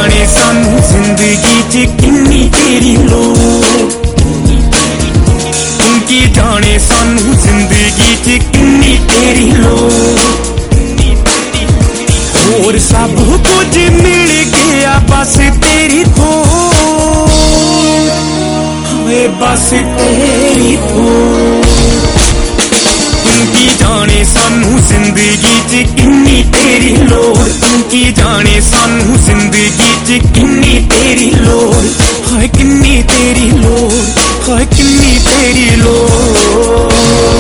जाने सानू जिंदगी च किन्नी तेरी लोड़, की जाने सानू जिंदगी च किन्नी तेरी लोड़। और सब कुछ मिल गया बस तेरी थोड़, बस तेरी थोड़। की जाने सानू जिंदगी च किन्नी तेरी लोड़, की जाने सानू जिंदगी च किन्नी तेरी लोड़। हाय किन्नी तेरी लोड़, हाय किन्नी तेरी लोड़।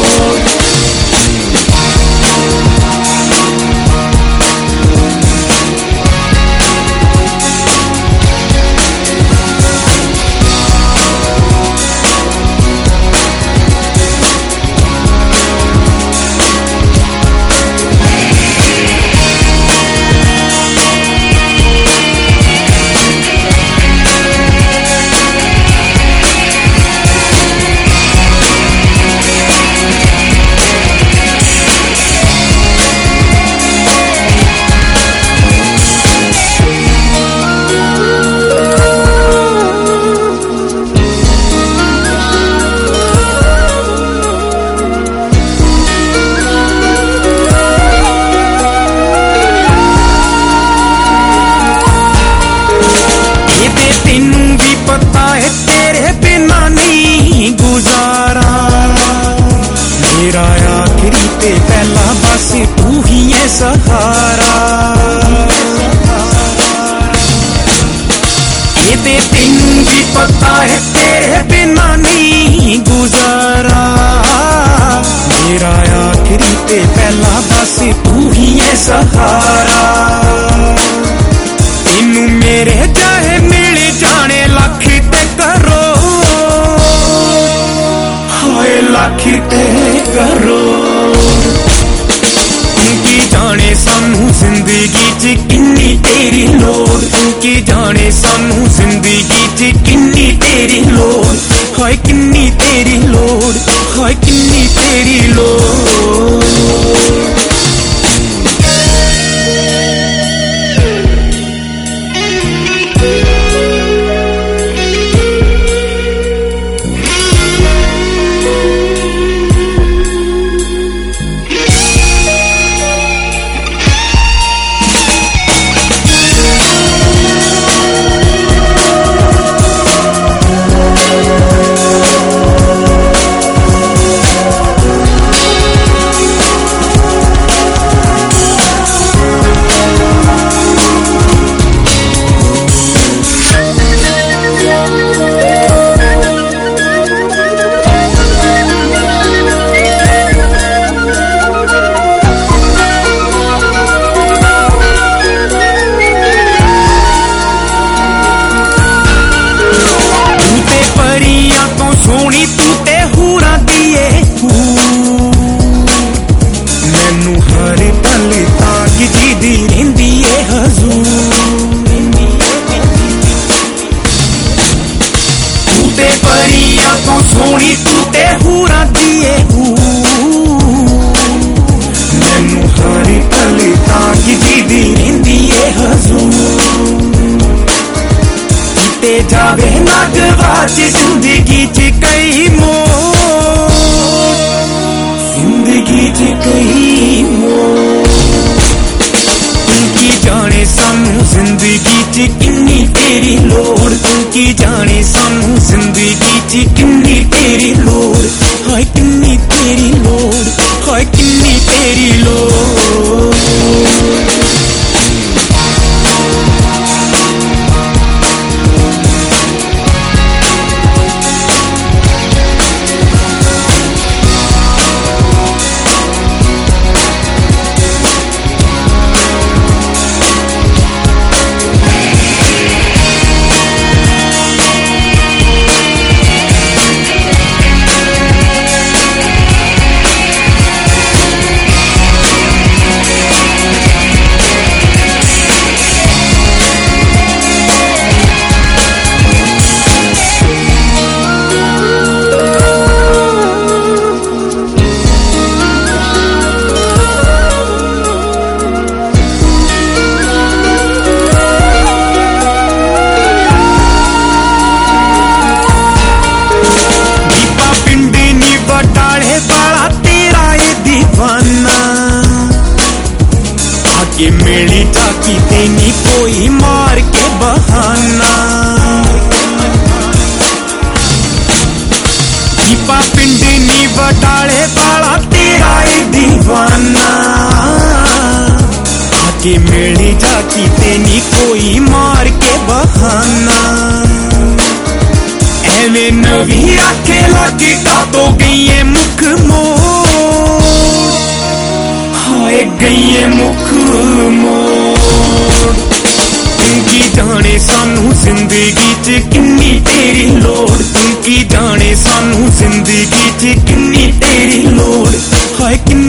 तेरे बिना नहीं गुजारा, मेरा आखिरी ते पहला बस तू ही है सहारा। ये तेनू भी पता है तेरे बिना नहीं गुजारा, मेरा आखिरी ते पहला बस तू ही है सहारा। तेनू मेरे चाहे मिल जाने लख ते करो, हाय लख ते करो। की जाने सानू जिंदगी च किन्नी तेरी लोड़, की जाने सानू जिंदगी च किन्नी तेरी लोड़। हाय किन्नी तेरी लोड़, हाय किन्नी तेरी लोड़। सोनी तू ते हूरा दिए मैनू हर पल ताक जी दी रहिंदी है हजूर। तू ते परियां तो सोनी तू ते हूरा दिए मैनू हर पल ताक जी दी रहिंदी है हजूर। ते जावे ना गवाच जिंदगी च कई मोड़, जिंदगी च कई मोड़। की जाने सानू जिंदगी च किन्नी तेरी लोड़, की जाने सानू जिंदगी च किन्नी तेरी लोड़। हाय किन्नी तेरी लोड़, हाय किन्नी तेरी लोड़। आके मेली जाकी तेनी कोई मार के बहाना दीपा पिंड नी बटाले वाला तेरा ही दीवाना आके मेली जाकी तेनी कोई मार के बहाना एवें नवी आखे लगी का तो गई मुख मोड़ हाय गई मुख मोड़ तुमकी जाने सानू जिंदगी च किन्नी तेरी लोड़ तुमकी जाने सानू जिंदगी च किन्नी तेरी लोड़ हाय किन्नी